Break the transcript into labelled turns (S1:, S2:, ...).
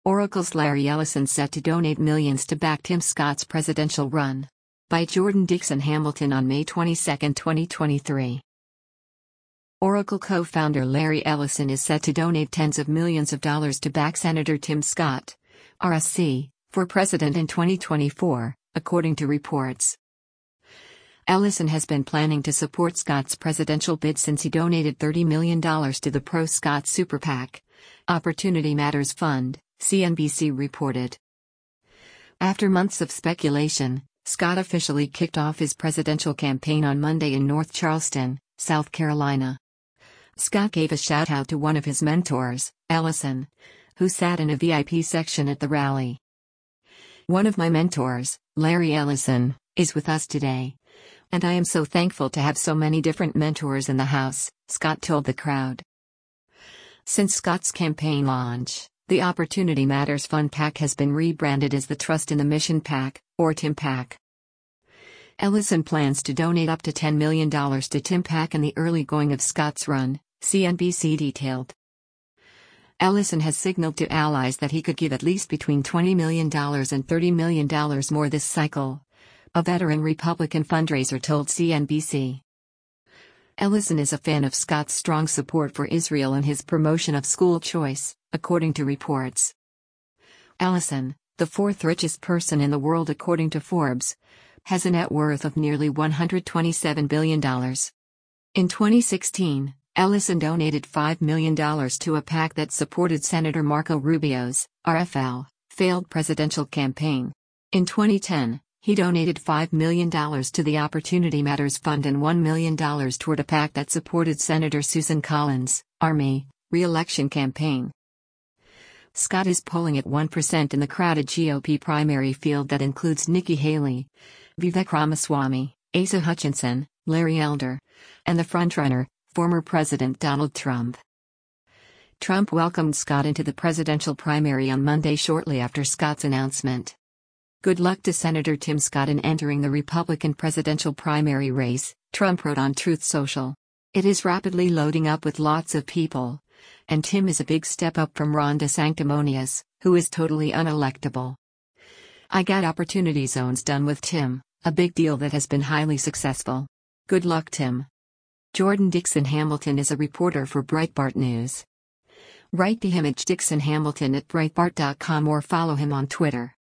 S1: Oracle's Larry Ellison set to donate millions to back Tim Scott's presidential run. By Jordan Dixon Hamilton on May 22, 2023. Oracle co-founder Larry Ellison is set to donate tens of millions of dollars to back Senator Tim Scott, RSC, for president in 2024, according to reports. Ellison has been planning to support Scott's presidential bid since he donated $30 million to the pro-Scott super PAC, Opportunity Matters Fund, CNBC reported. After months of speculation, Scott officially kicked off his presidential campaign on Monday in North Charleston, South Carolina. Scott gave a shout-out to one of his mentors, Ellison, who sat in a VIP section at the rally. "One of my mentors, Larry Ellison, is with us today. And I am so thankful to have so many different mentors in the house," Scott told the crowd. Since Scott's campaign launch, the Opportunity Matters Fund PAC has been rebranded as the Trust in the Mission PAC, or Tim PAC. Ellison plans to donate up to $10 million to Tim PAC in the early going of Scott's run, CNBC detailed. Ellison has signaled to allies that he could give at least between $20 million and $30 million more this cycle, a veteran Republican fundraiser told CNBC. Ellison is a fan of Scott's strong support for Israel and his promotion of school choice, according to reports. Ellison, the fourth richest person in the world according to Forbes, has a net worth of nearly $127 billion. In 2016, Ellison donated $5 million to a PAC that supported Senator Marco Rubio's, RFL, failed presidential campaign. In 2010, he donated $5 million to the Opportunity Matters Fund and $1 million toward a PAC that supported Senator Susan Collins' Army re-election campaign. Scott is polling at 1% in the crowded GOP primary field that includes Nikki Haley, Vivek Ramaswamy, Asa Hutchinson, Larry Elder, and the frontrunner, former President Donald Trump. Trump welcomed Scott into the presidential primary on Monday shortly after Scott's announcement. "Good luck to Senator Tim Scott in entering the Republican presidential primary race," Trump wrote on Truth Social. "It is rapidly loading up with lots of people. And Tim is a big step up from Ron DeSanctimonious, who is totally unelectable. I got opportunity zones done with Tim, a big deal that has been highly successful. Good luck, Tim." Jordan Dixon Hamilton is a reporter for Breitbart News. Write to him at Dixon Hamilton at Breitbart.com or follow him on Twitter.